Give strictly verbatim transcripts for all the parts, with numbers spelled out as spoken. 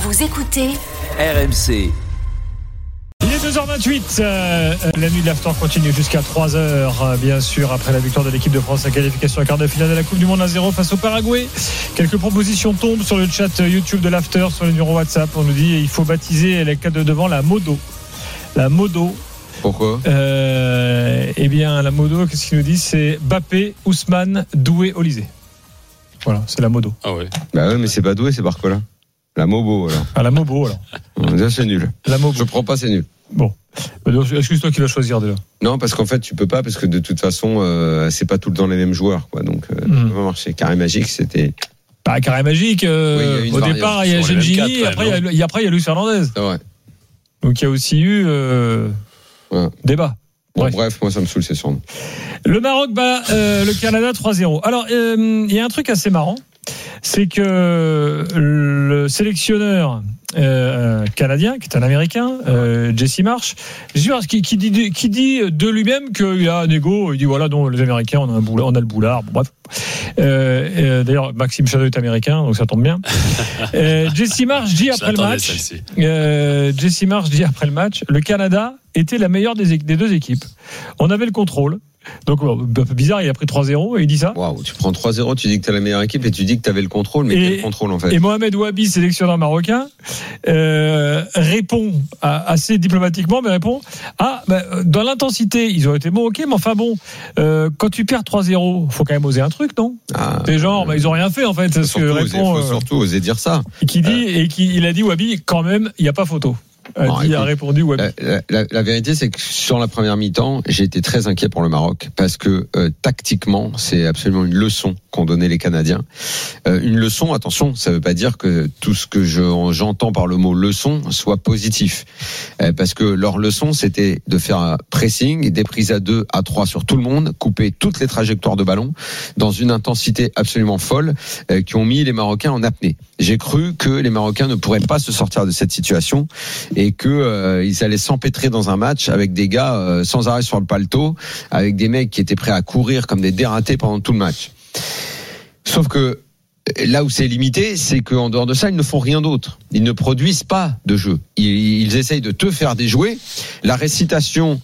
Vous écoutez R M C. Il est deux heures vingt-huit, euh, la nuit de l'after continue jusqu'à trois heures, euh, bien sûr, après la victoire de l'équipe de France, la qualification à quart de finale de la Coupe du Monde un zéro face au Paraguay. Quelques propositions tombent sur le chat YouTube de l'after, sur le numéro WhatsApp. On nous dit il faut baptiser les quatre de devant la Modo. La Modo. Pourquoi euh, Eh bien, la Modo, qu'est-ce qu'il nous dit? C'est Bappé, Ousmane, Doué, Olysée. Voilà, c'est la Modo. Ah ouais. Bah ouais, mais c'est pas Doué, c'est Barcola. La Mobo, alors. Ah, la Mobo, alors. Déjà, c'est nul. La Mobo. Je prends pas, c'est nul. Bon. Est-ce que c'est toi qui vas choisir déjà? Non, parce qu'en fait, tu peux pas, parce que de toute façon, euh, c'est pas tout le temps les mêmes joueurs, quoi. Donc, euh, mm. ça va marcher. Carré Magique, c'était. Bah, Carré Magique, euh, oui, au variante. Départ, il y a Gengini, après, il y a, après, il y a Luis Fernandez. C'est vrai. Donc, il y a aussi eu euh, ouais. débat. Bon, bref. bref, moi, ça me saoule, c'est sûr. Le Maroc bat euh, le Canada trois zéro. Alors, euh, il y a un truc assez marrant. C'est que le sélectionneur euh, canadien, qui est un Américain, euh, Jesse Marsh, qui, qui, dit, qui dit de lui-même qu'il a un égo. Il dit voilà, non, les Américains, on a, un boulard, on a le boulard. Bon, bref. Euh, euh, d'ailleurs, Maxime Chadeau est américain, donc ça tombe bien. Euh, Jesse Marsh dit après le match. Euh, Jesse Marsh dit après le match, le Canada était la meilleure des, des deux équipes. On avait le contrôle. Donc, un peu bizarre, il a pris trois zéro et il dit ça. Waouh, tu prends trois zéro, tu dis que t'as la meilleure équipe et tu dis que t'avais le contrôle, mais et, quel contrôle en fait? Et Mohamed Ouabi, sélectionneur marocain, euh, répond à, assez diplomatiquement, mais répond ah, bah, dans l'intensité, ils ont été bons, ok, mais enfin bon, euh, quand tu perds trois zéro, faut quand même oser un truc, non? Ah, c'est genre, bah, ils ont rien fait en fait. Surtout, que répond, oser, faut surtout oser dire ça. Qui dit, euh. et qui, il a dit Ouabi, quand même, il n'y a pas photo. A, dit, écoute, a répondu Ouabi. La, la, la vérité, c'est que sur la première mi-temps, j'ai été très inquiet pour le Maroc parce que euh, tactiquement, c'est absolument une leçon qu'ont donné les Canadiens. Euh, une leçon, attention, ça ne veut pas dire que tout ce que je, j'entends par le mot leçon soit positif, euh, parce que leur leçon, c'était de faire un pressing, des prises à deux, à trois sur tout le monde, couper toutes les trajectoires de ballon dans une intensité absolument folle, euh, qui ont mis les Marocains en apnée. J'ai cru que les Marocains ne pourraient pas se sortir de cette situation et que euh, ils allaient s'empêtrer dans un match avec des gars euh, sans arrêt sur le paletot, avec des mecs qui étaient prêts à courir comme des dératés pendant tout le match. Sauf que là où c'est limité, c'est qu'en dehors de ça, ils ne font rien d'autre. Ils ne produisent pas de jeu. Ils, ils essayent de te faire déjouer. La récitation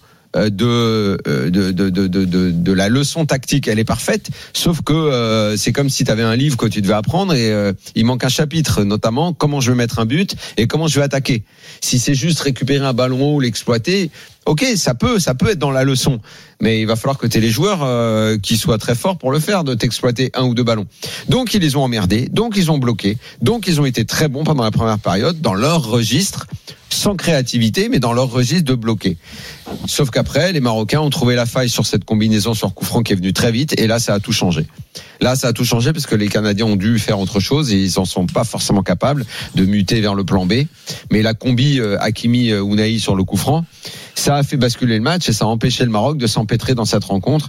De, de, de, de, de, de la leçon tactique, elle est parfaite, sauf que euh, c'est comme si tu avais un livre que tu devais apprendre et euh, il manque un chapitre, notamment comment je vais mettre un but et comment je vais attaquer. Si c'est juste récupérer un ballon ou l'exploiter, ok, ça peut, ça peut être dans la leçon, mais il va falloir que tu aies les joueurs euh, qui soient très forts pour le faire, de t'exploiter un ou deux ballons. Donc ils les ont emmerdés, donc ils ont bloqué, donc ils ont été très bons pendant la première période dans leur registre, sans créativité, mais dans leur registre de bloquer. Sauf qu'après, les Marocains ont trouvé la faille sur cette combinaison sur coup franc qui est venue très vite, et là, ça a tout changé. Là, ça a tout changé parce que les Canadiens ont dû faire autre chose et ils en sont pas forcément capables de muter vers le plan B. Mais la combi euh, Hakimi-Ounahi sur le coup franc, ça a fait basculer le match et ça a empêché le Maroc de s'empêtrer dans cette rencontre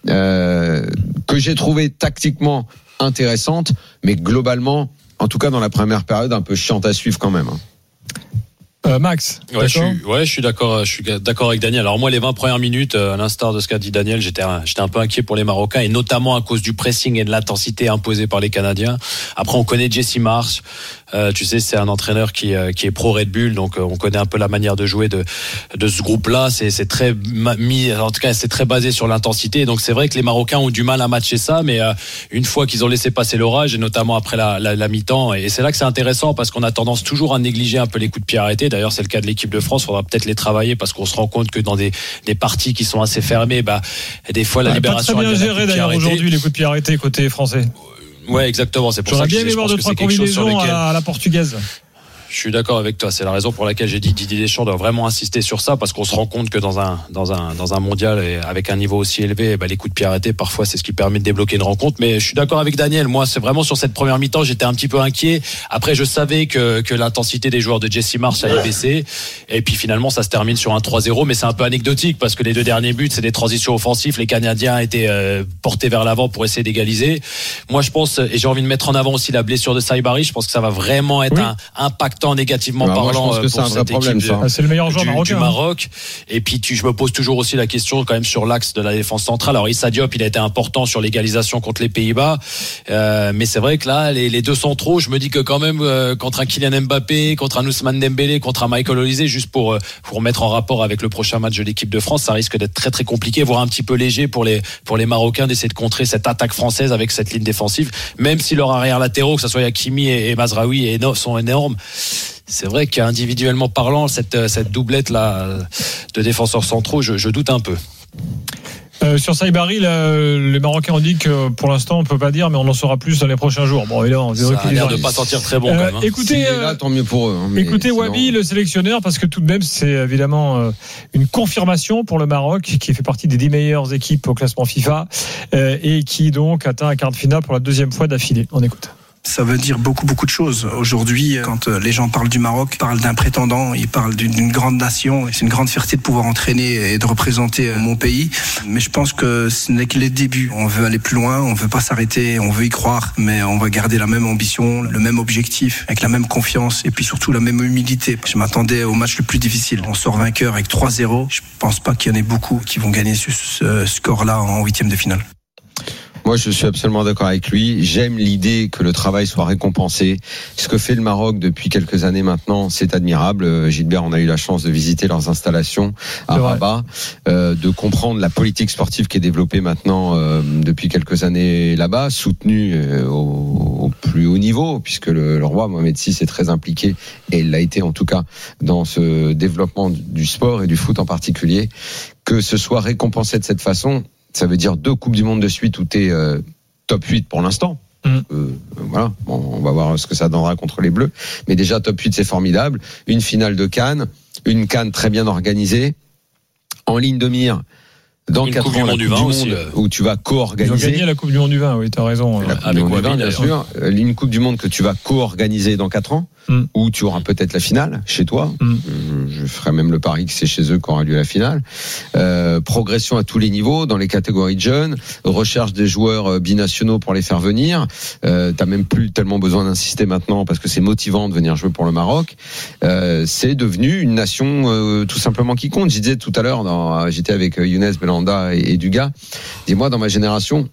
euh, que j'ai trouvé tactiquement intéressante, mais globalement, en tout cas dans la première période, un peu chiante à suivre quand même. Hein. Euh, Max, ouais, je suis, ouais, je suis d'accord, je suis d'accord avec Daniel. Alors moi, les vingt premières minutes, à l'instar de ce qu'a dit Daniel, j'étais, j'étais un peu inquiet pour les Marocains et notamment à cause du pressing et de l'intensité imposée par les Canadiens. Après, on connaît Jesse Marsh. Euh, tu sais, c'est un entraîneur qui, qui est pro Red Bull, donc on connaît un peu la manière de jouer de, de ce groupe-là. C'est, c'est très mis, en tout cas, c'est très basé sur l'intensité. Donc c'est vrai que les Marocains ont du mal à matcher ça, mais euh, une fois qu'ils ont laissé passer l'orage et notamment après la, la, la mi-temps, et c'est là que c'est intéressant parce qu'on a tendance toujours à négliger un peu les coups de pied arrêtés. D'ailleurs, c'est le cas de l'équipe de France. Il faudra peut-être les travailler parce qu'on se rend compte que dans des, des parties qui sont assez fermées, bah, des fois la ouais, libération. Pas très bien géré d'ailleurs arrêtés. Aujourd'hui les coups de pied arrêtés côté français. Ouais, exactement. C'est pour J'aurais ça que bien aimé voir deux trois combinaisons à la, à la portugaise. Je suis d'accord avec toi. C'est la raison pour laquelle j'ai dit Didier Deschamps doit vraiment insister sur ça parce qu'on se rend compte que dans un dans un dans un mondial et avec un niveau aussi élevé, bah, les coups de pied arrêtés parfois c'est ce qui permet de débloquer une rencontre. Mais je suis d'accord avec Daniel. Moi, c'est vraiment sur cette première mi-temps, j'étais un petit peu inquiet. Après, je savais que que l'intensité des joueurs de Jesse Marsh allait baisser. Et puis finalement, ça se termine sur un trois zéro. Mais c'est un peu anecdotique parce que les deux derniers buts, c'est des transitions offensives. Les Canadiens étaient euh, portés vers l'avant pour essayer d'égaliser. Moi, je pense et j'ai envie de mettre en avant aussi la blessure de Saibari. Je pense que ça va vraiment être oui. un impact important négativement bah, parlant moi, je pense que pour c'est un vrai cette problème, équipe ça. Ah, c'est le meilleur joueur du, marocain. du Maroc. Et puis tu, je me pose toujours aussi la question quand même sur l'axe de la défense centrale. Alors Issa Diop, il a été important sur l'égalisation contre les Pays-Bas, euh, mais c'est vrai que là, les, les deux centraux, je me dis que quand même euh, contre un Kylian Mbappé, contre un Ousmane Dembélé, contre un Michael Olise, juste pour euh, pour mettre en rapport avec le prochain match de l'équipe de France, ça risque d'être très très compliqué, voire un petit peu léger pour les pour les Marocains d'essayer de contrer cette attaque française avec cette ligne défensive, même si leurs arrière latéraux, que ce soit Hakimi et, et Mazraoui, et sont énormes. C'est vrai qu'individuellement parlant, cette, cette doublette là de défenseurs centraux, je, je doute un peu. Euh, sur Saïbari, les Marocains ont dit que pour l'instant on peut pas dire, mais on en saura plus dans les prochains jours. Bon, évidemment, ça a l'air de pas sentir très bon. Euh, quand même, hein. Écoutez, euh, là, tant mieux pour eux. Hein, mais écoutez sinon... Wabi, le sélectionneur, parce que tout de même c'est évidemment euh, une confirmation pour le Maroc, qui fait partie des dix meilleures équipes au classement FIFA euh, et qui donc atteint un quart de finale pour la deuxième fois d'affilée. On écoute. Ça veut dire beaucoup, beaucoup de choses. Aujourd'hui, quand les gens parlent du Maroc, ils parlent d'un prétendant, ils parlent d'une grande nation. C'est une grande fierté de pouvoir entraîner et de représenter mon pays. Mais je pense que ce n'est que les débuts. On veut aller plus loin, on veut pas s'arrêter, on veut y croire, mais on va garder la même ambition, le même objectif, avec la même confiance et puis surtout la même humilité. Je m'attendais au match le plus difficile. On sort vainqueur avec trois zéro. Je pense pas qu'il y en ait beaucoup qui vont gagner ce, ce score-là en huitième de finale. Moi, je suis absolument d'accord avec lui. J'aime l'idée que le travail soit récompensé. Ce que fait le Maroc depuis quelques années maintenant, c'est admirable. Gilbert, on a eu la chance de visiter leurs installations à Rabat, euh, de comprendre la politique sportive qui est développée maintenant euh, depuis quelques années là-bas, soutenue euh, au, au plus haut niveau, puisque le, le roi Mohamed six est très impliqué, et il l'a été en tout cas dans ce développement du sport et du foot en particulier. Que ce soit récompensé de cette façon, ça veut dire deux Coupes du Monde de suite où tu es euh, top huit pour l'instant. Mmh. Euh, voilà, bon, on va voir ce que ça donnera contre les Bleus. Mais déjà, top huit, c'est formidable. Une finale de Cannes, une Cannes très bien organisée, en ligne de mire. Dans quatre ans, la Coupe du Monde aussi, euh... où tu vas co-organiser. Ils ont gagné la Coupe du Monde du vin, oui, t'as raison. La Coupe Avec du Monde du vin, bien sûr. Une Coupe du Monde que tu vas co-organiser dans quatre ans, mm. où tu auras peut-être la finale chez toi. Mm. Je ferai même le pari que c'est chez eux qu'aura lieu la finale. Euh, progression à tous les niveaux, dans les catégories de jeunes, recherche des joueurs binationaux pour les faire venir. Euh, t'as même plus tellement besoin d'insister maintenant parce que c'est motivant de venir jouer pour le Maroc. Euh, c'est devenu une nation euh, tout simplement qui compte. Je disais tout à l'heure, dans, j'étais avec Younes Belanda et, et Dugas. Dis-moi, dans ma génération,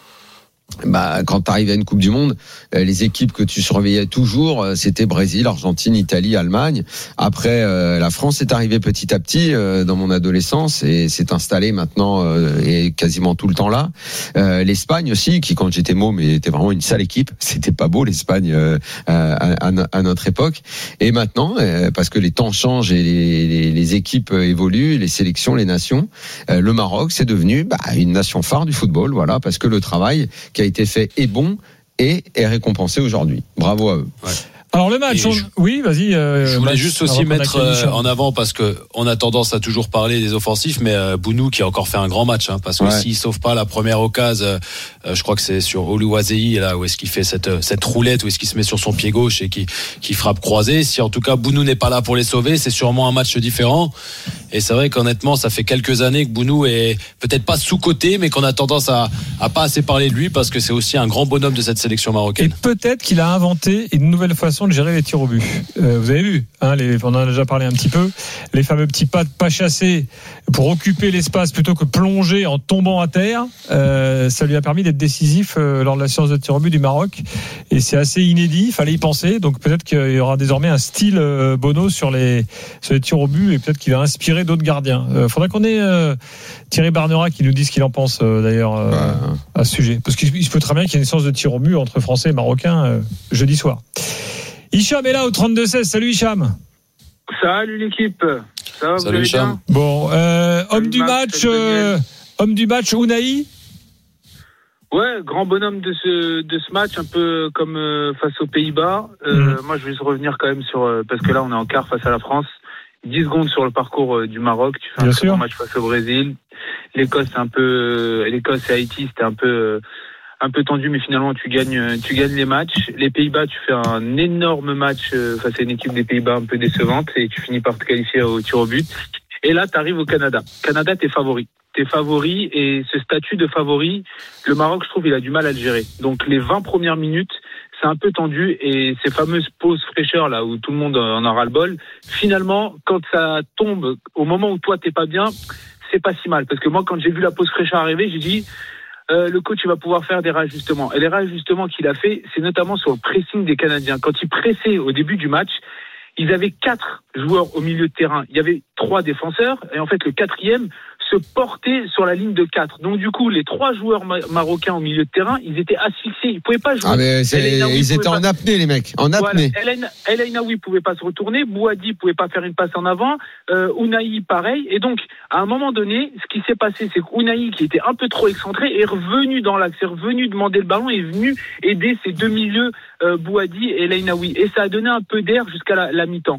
bah, quand tu arrives à une Coupe du Monde, euh, les équipes que tu surveillais toujours, euh, c'était Brésil, Argentine, Italie, Allemagne. Après, euh, la France est arrivée petit à petit euh, dans mon adolescence et s'est installée maintenant euh, et quasiment tout le temps là. Euh, L'Espagne aussi, qui quand j'étais môme était vraiment une sale équipe. C'était pas beau l'Espagne euh, à, à, à notre époque. Et maintenant, euh, parce que les temps changent et les, les, les équipes évoluent, les sélections, les nations, euh, le Maroc c'est devenu bah, une nation phare du football. Voilà, parce que le travail qui a été fait est bon et est récompensé aujourd'hui. Bravo à eux. Ouais. Alors le match, on... je... oui, vas-y. Euh, je voulais match, juste aussi mettre euh, en avant parce que on a tendance à toujours parler des offensifs, mais euh, Bounou qui a encore fait un grand match, hein, parce que ouais. s'il sauve pas la première occasion, euh, je crois que c'est sur Oluwaseyi là où est-ce qu'il fait cette cette roulette, où est-ce qu'il se met sur son pied gauche et qui qui frappe croisé. Si en tout cas Bounou n'est pas là pour les sauver, c'est sûrement un match différent. Et c'est vrai qu'honnêtement, ça fait quelques années que Bounou est peut-être pas sous-coté, mais qu'on a tendance à à pas assez parler de lui parce que c'est aussi un grand bonhomme de cette sélection marocaine. Et peut-être qu'il a inventé une nouvelle façon de gérer les tirs au but. Euh, vous avez vu, hein, les, on en a déjà parlé un petit peu, les fameux petits pas de pas chassés pour occuper l'espace plutôt que plonger en tombant à terre. Euh, ça lui a permis d'être décisif euh, lors de la séance de tir au but du Maroc. Et c'est assez inédit, il fallait y penser. Donc peut-être qu'il y aura désormais un style euh, Bono sur les, sur les tirs au but et peut-être qu'il va inspirer d'autres gardiens. Il euh, faudrait qu'on ait euh, Thierry Barnera qui nous dise ce qu'il en pense euh, d'ailleurs euh, ouais. à ce sujet. Parce qu'il se peut très bien qu'il y ait une séance de tir au but entre Français et Marocains euh, jeudi soir. Hicham est là au trente-deux seize. Salut Hicham. Salut l'équipe. Ça va, Salut vous Hicham. bien bon, euh, homme du match, euh, homme du match, Ounahi. Ouais, grand bonhomme de ce de ce match, un peu comme euh, face aux Pays-Bas. Euh, mmh. Moi, je vais juste revenir quand même sur euh, parce que là, on est en quart face à la France. dix secondes sur le parcours euh, du Maroc. Tu fais un très bon match face au Brésil. L'Écosse, c'est un peu euh, l'Écosse et Haïti, c'était un peu euh, un peu tendu, mais finalement tu gagnes, tu gagnes les matchs. Les Pays-Bas, tu fais un énorme match face à une équipe des Pays-Bas un peu décevante et tu finis par te qualifier au tir au but. Et là, tu arrives au Canada. Canada, t'es favori. T'es favori et ce statut de favori, le Maroc, je trouve, il a du mal à le gérer. Donc les vingt premières minutes, c'est un peu tendu et ces fameuses pauses fraîcheurs là où tout le monde en aura le bol, finalement, quand ça tombe au moment où toi t'es pas bien, c'est pas si mal. Parce que moi, quand j'ai vu la pause fraîcheur arriver, j'ai dit, euh, le coach il va pouvoir faire des réajustements. Et les réajustements qu'il a fait, c'est notamment sur le pressing des Canadiens. Quand ils pressaient au début du match, ils avaient quatre joueurs au milieu de terrain. Il y avait trois défenseurs et en fait le quatrième se portait sur la ligne de quatre. Donc du coup, les trois joueurs ma- marocains au milieu de terrain, ils étaient asphyxiés. Ils pouvaient pas jouer. Ah mais c'est, ils étaient en pas... apnée les mecs, en apnée. Voilà. El Ainaoui pouvait pas se retourner, Bouhaddi pouvait pas faire une passe en avant, euh, Ounahi pareil. Et donc à un moment donné, ce qui s'est passé, c'est qu'Ounahi, qui était un peu trop excentré, est revenu dans l'axe, est revenu demander le ballon, est venu aider ces deux milieux, euh, Bouhaddi et El Ainaoui. Et ça a donné un peu d'air jusqu'à la, la mi-temps.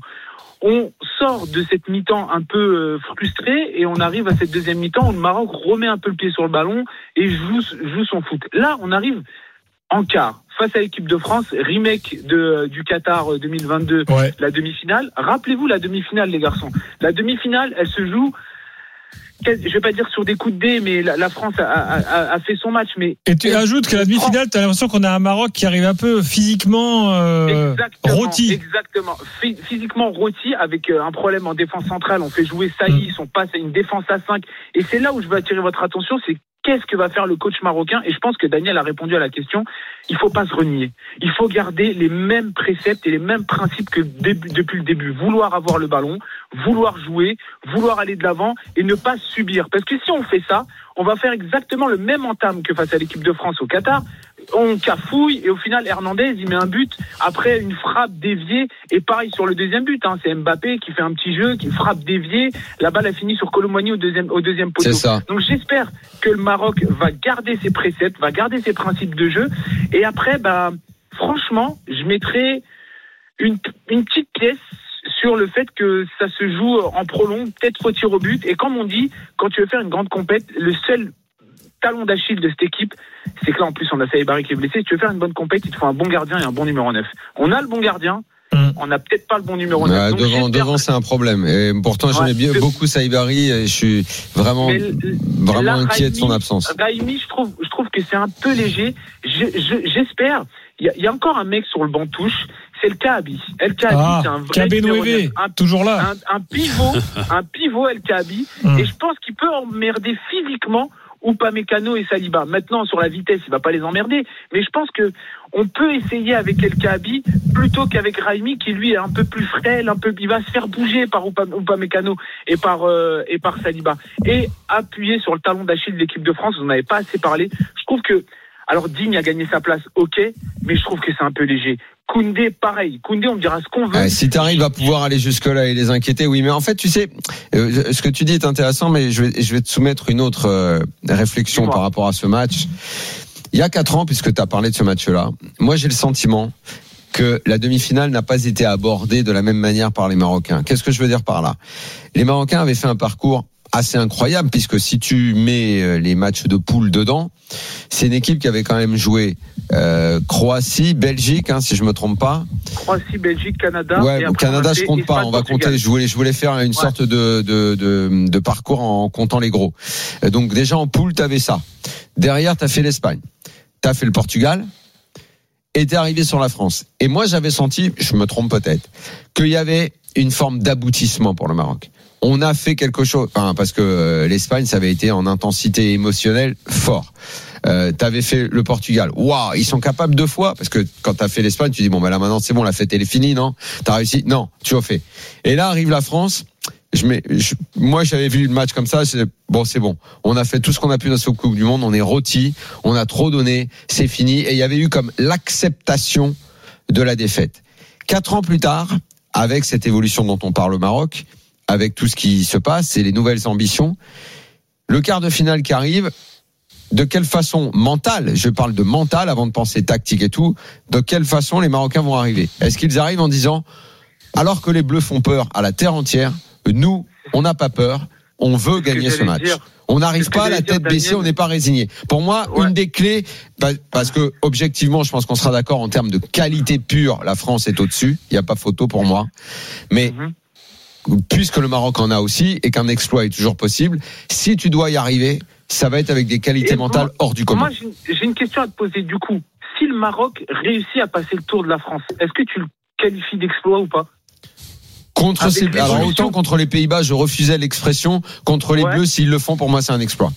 On sort de cette mi-temps un peu euh, frustré et on arrive à cette deuxième mi-temps où le Maroc remet un peu le pied sur le ballon et joue, joue son foot. Là, on arrive en quart face à l'équipe de France, remake de, du Qatar deux mille vingt-deux, ouais. La demi-finale. Rappelez-vous la demi-finale, les garçons. La demi-finale, elle se joue, je vais pas dire sur des coups de dé, mais la, la France a, a, a fait son match. Mais et tu ajoutes que la demi-finale, tu as l'impression qu'on a un Maroc qui arrive un peu physiquement euh, exactement, rôti. Exactement, F- physiquement rôti, avec un problème en défense centrale. On fait jouer Saïs, mmh. on passe à une défense à cinq. Et c'est là où je veux attirer votre attention, c'est qu'est-ce que va faire le coach marocain? Et je pense que Daniel a répondu à la question. Il faut pas se renier. Il faut garder les mêmes préceptes et les mêmes principes que début, depuis le début. Vouloir avoir le ballon, vouloir jouer, vouloir aller de l'avant et ne pas subir. Parce que si on fait ça, on va faire exactement le même entame que face à l'équipe de France au Qatar. On cafouille et au final Hernandez il met un but après une frappe déviée et pareil sur le deuxième but hein, c'est Mbappé qui fait un petit jeu, qui frappe déviée, la balle a fini sur Colomboigny au deuxième au deuxième poteau. C'est ça. Donc j'espère que le Maroc va garder ses préceptes, va garder ses principes de jeu et après bah franchement je mettrai une une petite pièce sur le fait que ça se joue en prolong, peut-être au tir au but et comme on dit quand tu veux faire une grande compète, le seul talon d'Achille de cette équipe, c'est que là en plus on a Saïbari qui est blessé. Si tu veux faire une bonne compète, il te faut un bon gardien et un bon numéro neuf. On a le bon gardien, mmh. on n'a peut-être pas le bon numéro neuf. Bah, devant, devant c'est un problème. Et pourtant ouais, j'aimais bien, de... beaucoup Saïbari et je suis vraiment, l- vraiment là, inquiet Raimi, de son absence. Raimi, je trouve, je trouve que c'est un peu léger. Je, je, j'espère. Il y, a, il y a encore un mec sur le banc de touche. C'est le Kaabi. El Kaabi, ah, c'est un vrai numéro neuf. Un, toujours là. Un, un pivot, un pivot El Kaabi. Mmh. Et je pense qu'il peut emmerder physiquement Upamecano et Saliba. Maintenant, sur la vitesse, il va pas les emmerder, mais je pense que on peut essayer avec El Kaabi plutôt qu'avec Raimi, qui lui est un peu plus frêle, un peu, il va se faire bouger par Upamecano et par euh, et par Saliba et appuyer sur le talon d'Achille de l'équipe de France. Vous n'en avez pas assez parlé. Je trouve que alors Digne a gagné sa place, ok, mais je trouve que c'est un peu léger. Koundé, pareil. Koundé, on me dira ce qu'on veut. Euh, si t'arrives à pouvoir aller jusque-là et les inquiéter, oui. Mais en fait, tu sais, euh, ce que tu dis est intéressant, mais je vais, je vais te soumettre une autre euh, réflexion Dis-moi. par rapport à ce match. Il y a quatre ans, puisque tu as parlé de ce match-là, moi j'ai le sentiment que la demi-finale n'a pas été abordée de la même manière par les Marocains. Qu'est-ce que je veux dire par là ? Les Marocains avaient fait un parcours assez incroyable, puisque si tu mets les matchs de poule dedans, c'est une équipe qui avait quand même joué euh, Croatie, Belgique, hein, si je me trompe pas. Croatie, Belgique, Canada. Ouais, et Canada, je compte pas. On va compter. Je voulais, je voulais faire une ouais. sorte de, de de de parcours en comptant les gros. Donc déjà en poule, t'avais ça. Derrière, t'as fait l'Espagne, t'as fait le Portugal, et t'es arrivé sur la France. Et moi, j'avais senti, je me trompe peut-être, qu'il y avait une forme d'aboutissement pour le Maroc. On a fait quelque chose, enfin, parce que l'Espagne, ça avait été en intensité émotionnelle fort. Euh, t'avais fait le Portugal. Waouh, ils sont capables deux fois, parce que quand t'as fait l'Espagne, tu dis bon bah là maintenant c'est bon, la fête elle est finie, non ? T'as réussi ? Non, tu as fait. Et là arrive la France. Je mets, je, moi j'avais vu le match comme ça. C'est, bon, c'est bon. On a fait tout ce qu'on a pu dans cette Coupe du Monde. On est rôti. On a trop donné. C'est fini. Et il y avait eu comme l'acceptation de la défaite. Quatre ans plus tard, avec cette évolution dont on parle au Maroc, avec tout ce qui se passe et les nouvelles ambitions, le quart de finale qui arrive, de quelle façon mentale, je parle de mental avant de penser tactique et tout, de quelle façon les Marocains vont arriver ? Est-ce qu'ils arrivent en disant, alors que les Bleus font peur à la terre entière, nous, on n'a pas peur, on veut gagner ce match. Dire. On n'arrive pas à la tête baissée, Daniel. On n'est pas résigné. Pour moi, ouais. une des clés, parce que objectivement, je pense qu'on sera d'accord en termes de qualité pure, la France est au-dessus, il n'y a pas photo pour moi, mais... Mm-hmm. Puisque le Maroc en a aussi et qu'un exploit est toujours possible, si tu dois y arriver, ça va être avec des qualités et mentales moi, hors du commun. Moi, j'ai, j'ai une question à te poser du coup. si le Maroc réussit à passer le tour de la France, est-ce que tu le qualifies d'exploit ou pas? Contre ces, alors autant contre les Pays-Bas, je refusais l'expression. Contre les ouais. Bleus, s'ils le font, pour moi, c'est un exploit.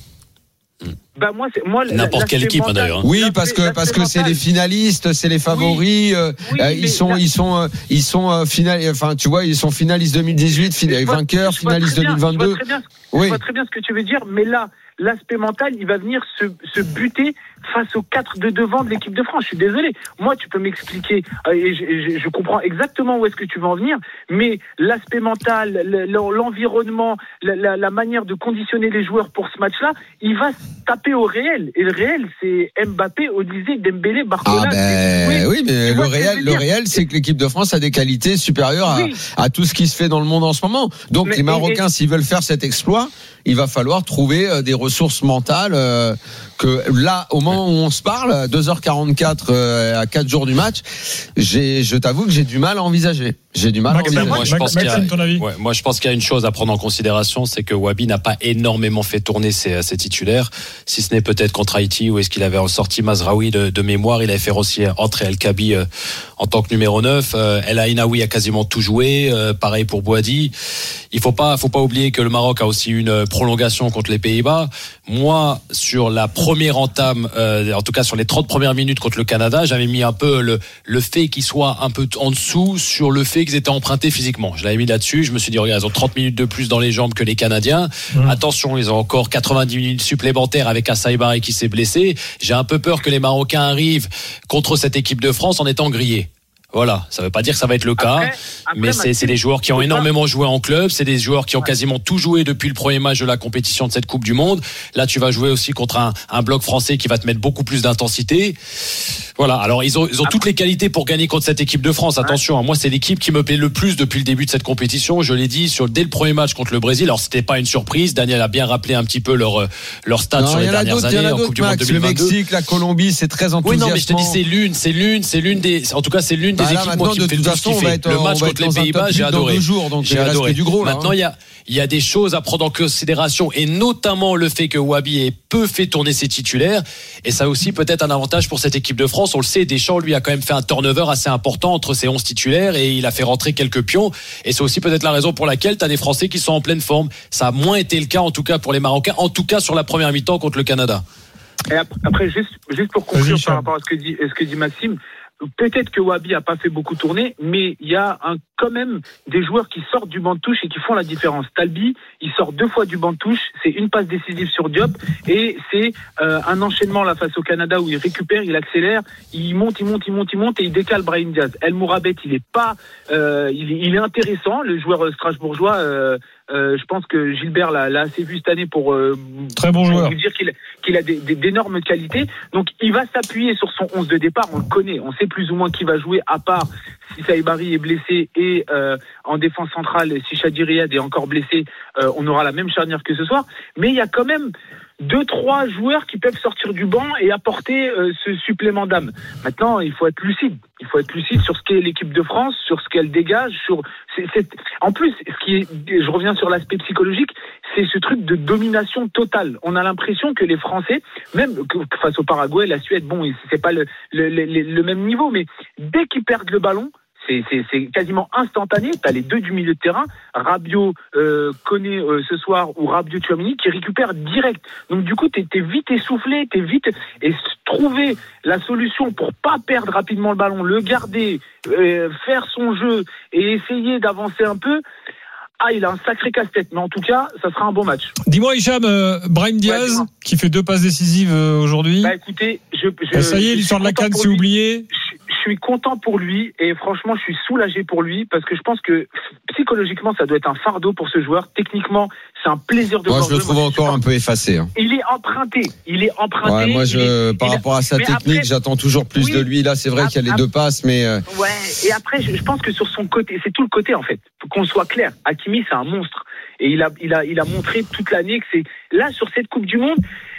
Bah moi, c'est, moi, n'importe quelle équipe mental, d'ailleurs. Oui, parce que parce que c'est les finalistes, c'est les favoris. Oui, euh, oui, euh, ils, sont, ils sont euh, ils sont euh, final, enfin tu vois, ils sont finalistes deux mille dix-huit, fin, vois, vainqueurs, finalistes deux mille vingt-deux. Je vois, très bien, oui. je vois très bien ce que tu veux dire, mais là, l'aspect mental, il va venir se, se buter face aux quatre de devant de l'équipe de France. Je suis désolé. Moi, tu peux m'expliquer, et je, je, je comprends exactement où est-ce que tu veux en venir, mais l'aspect mental, l'environnement, la, la, la manière de conditionner les joueurs pour ce match-là, il va se taper au réel. Et le réel, c'est Mbappé, Olysée, Dembélé, Barcola. Ah ben, oui, oui, mais le réel, le réel, c'est que l'équipe de France a des qualités supérieures oui. à, à tout ce qui se fait dans le monde en ce moment. Donc, mais, les Marocains, et, et... s'ils veulent faire cet exploit, il va falloir trouver des ressources mentales euh, que là, au moment où on se parle, deux heures quarante-quatre euh, à quatre jours du match, j'ai, je t'avoue que j'ai du mal à envisager. J'ai du mal Max, à envisager. Moi, je pense qu'il y a, ouais, moi, je pense qu'il y a une chose à prendre en considération, c'est que Wabi n'a pas énormément fait tourner ses, ses titulaires, si ce n'est peut-être contre Haïti, où est-ce qu'il avait ressorti Mazraoui de, de mémoire, il avait fait aussi entrer El Kabi euh, en tant que numéro neuf, euh, El Ainaoui a quasiment tout joué, euh, pareil pour Boadi. Il faut pas, faut pas oublier que le Maroc a aussi une prolongation contre les Pays-Bas. Moi, sur la première entame, euh, en tout cas sur les trente premières minutes contre le Canada, j'avais mis un peu le, le fait qu'ils soient un peu en dessous sur le fait qu'ils étaient empruntés physiquement. Je l'avais mis là-dessus. Je me suis dit, regarde, ils ont trente minutes de plus dans les jambes que les Canadiens. Mmh. Attention, ils ont encore quatre-vingt-dix minutes supplémentaires avec Assaï Barry qui s'est blessé. J'ai un peu peur que les Marocains arrivent contre cette équipe de France en étant grillés. Voilà, ça veut pas dire que ça va être le cas, après, après, mais c'est, c'est des joueurs qui ont énormément joué en club, c'est des joueurs qui ont quasiment tout joué depuis le premier match de la compétition de cette Coupe du Monde. Là, tu vas jouer aussi contre un, un bloc français qui va te mettre beaucoup plus d'intensité. Voilà, alors ils ont, ils ont toutes les qualités pour gagner contre cette équipe de France. Attention, moi c'est l'équipe qui me plaît le plus depuis le début de cette compétition. Je l'ai dit sur dès le premier match contre le Brésil. Alors c'était pas une surprise. Daniel a bien rappelé un petit peu leur leur stats non, sur les dernières années en Coupe du Monde deux mille vingt-deux. Le Mexique, la Colombie, c'est très enthousiasmant. Oui, non, mais je te dis c'est l'une, c'est l'une, c'est l'une des, en tout cas c'est l'une des bah là, équipes moi, qui me fait le plus kiffer. Le match contre les Pays-Bas, j'ai adoré. Jours, donc j'ai adoré. Du gros, là, Maintenant, il hein. y a il y a des choses à prendre en considération et notamment le fait que Wabi ait peu fait tourner ses titulaires et ça aussi peut-être un avantage pour cette équipe de France. On le sait, Deschamps lui a quand même fait un turnover assez important entre ses onze titulaires et il a fait rentrer quelques pions et c'est aussi peut-être la raison pour laquelle tu as des Français qui sont en pleine forme. Ça a moins été le cas en tout cas pour les Marocains, en tout cas sur la première mi-temps contre le Canada. Et après juste juste pour conclure par rapport à ce que dit ce que dit Maxime, peut-être que Wabi a pas fait beaucoup tourner, mais il y a un, quand même des joueurs qui sortent du banc de touche et qui font la différence. Talbi, il sort deux fois du banc de touche, c'est une passe décisive sur Diop et c'est euh, un enchaînement là face au Canada où il récupère, il accélère, il monte, il monte, il monte, il monte et il décale Brahim Diaz. El Mourabet, il est pas, euh, il, il est intéressant, le joueur strasbourgeois. Euh, Euh, je pense que Gilbert l'a, l'a assez vu cette année pour, euh, Très bon pour joueur. vous dire qu'il, qu'il a des, des, d'énormes qualités. Donc il va s'appuyer sur son onze de départ, on le connaît, on sait plus ou moins qui va jouer à part si Saïbari est blessé et euh, en défense centrale, si Chadi Riyad est encore blessé, euh, on aura la même charnière que ce soir. Mais il y a quand même deux, trois joueurs qui peuvent sortir du banc et apporter euh, ce supplément d'âme. Maintenant, il faut être lucide. Il faut être lucide sur ce qu'est l'équipe de France, sur ce qu'elle dégage, sur. C'est, c'est... En plus, ce qui est, je reviens sur l'aspect psychologique, c'est ce truc de domination totale. On a l'impression que les Français, même face au Paraguay, la Suède, bon, c'est pas le, le, le, le même niveau, mais dès qu'ils perdent le ballon. C'est, c'est, c'est quasiment instantané. T'as les deux du milieu de terrain, Rabiot, euh, Koné euh, ce soir ou Rabiot Tchouaméni qui récupèrent direct. Donc du coup, t'es, t'es vite essoufflé, t'es vite et trouver la solution pour pas perdre rapidement le ballon, le garder, euh, faire son jeu et essayer d'avancer un peu. Ah, il a un sacré casse-tête, mais en tout cas, ça sera un bon match. Dis-moi, Hicham, euh, Brahim Diaz, ouais, qui fait deux passes décisives euh, aujourd'hui. Bah écoutez, je, je, bah, ça y est, l'histoire de la CAN, c'est oublié. Je, je suis content pour lui et franchement, je suis soulagé pour lui parce que je pense que psychologiquement, ça doit être un fardeau pour ce joueur. Techniquement, c'est un plaisir de moi, voir. Moi, je le trouve moi, encore un peu effacé. Hein. Il est emprunté. Il est emprunté. Ouais, moi, je, est, par rapport a, à sa technique, après, j'attends toujours plus oui, de lui. Là, c'est vrai après, qu'il y a les deux passes, mais. Euh... Ouais. Et après, je, je pense que sur son côté, c'est tout le côté en fait. Faut qu'on soit clair. Hakimi, c'est un monstre. Et il a, il a, il a montré toute l'année que c'est là sur cette Coupe du Monde.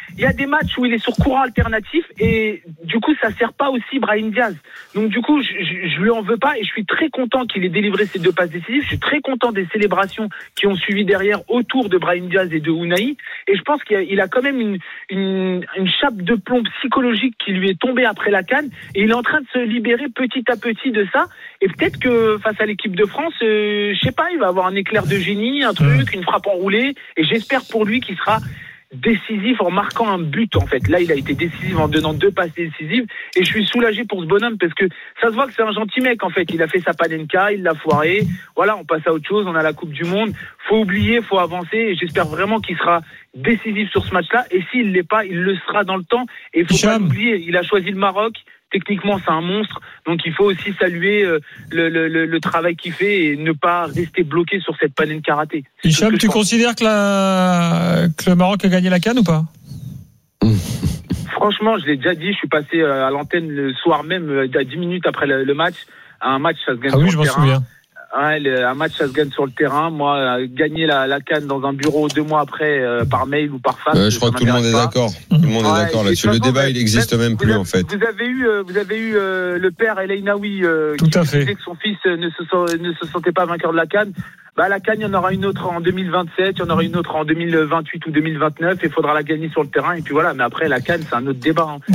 il y a des matchs où il est sur courant alternatif et du coup, ça sert pas aussi Brahim Diaz. Donc du coup, je, je, je lui en veux pas et je suis très content qu'il ait délivré ces deux passes décisives. Je suis très content des célébrations qui ont suivi derrière autour de Brahim Diaz et de Ounahi. Et je pense qu'il a, il a quand même une, une, une chape de plomb psychologique qui lui est tombée après la CAN et il est en train de se libérer petit à petit de ça. Et peut-être que face à l'équipe de France, euh, je sais pas, il va avoir un éclair de génie, un truc, une frappe enroulée. Et j'espère pour lui qu'il sera décisif en marquant un but en fait. Là, il a été décisif en donnant deux passes décisives et je suis soulagé pour ce bonhomme parce que ça se voit que c'est un gentil mec en fait. Il a fait sa panenka, il l'a foiré. Voilà, on passe à autre chose, on a la Coupe du Monde. Faut oublier, faut avancer et j'espère vraiment qu'il sera décisif sur ce match-là et s'il l'est pas, il le sera dans le temps et il faut Hicham. pas l'oublier, il a choisi le Maroc. Techniquement, c'est un monstre, donc il faut aussi saluer euh, le, le, le, le travail qu'il fait et ne pas rester bloqué sur cette panenka ratée. C'est Hicham, que tu considères que, la... que le Maroc a gagné la CAN ou pas? Franchement, je l'ai déjà dit, je suis passé à l'antenne le soir même, à dix minutes après le, le match. Un match, ça se gagne Ah oui, sur je le m'en terrain. souviens. Ouais, le, un match, ça se gagne sur le terrain. Moi, euh, gagner la, la CAN dans un bureau deux mois après, euh, par mail ou par fax. Euh, je crois que tout le monde est pas. d'accord. Tout le monde Ouais, est d'accord et là-dessus. de Le toute façon, débat, il existe même vous plus avez, en fait. Vous avez eu, euh, vous avez eu euh, le père El Ainaoui euh, Tout qui à fait. disait que son fils euh, ne se, so- ne se sentait pas vainqueur de la CAN. Bah, la CAN, il y en aura une autre en deux mille vingt-sept, il y en aura une autre en deux mille vingt-huit ou deux mille vingt-neuf. Il faudra la gagner sur le terrain et puis voilà. Mais après, la CAN, c'est un autre débat. Hein.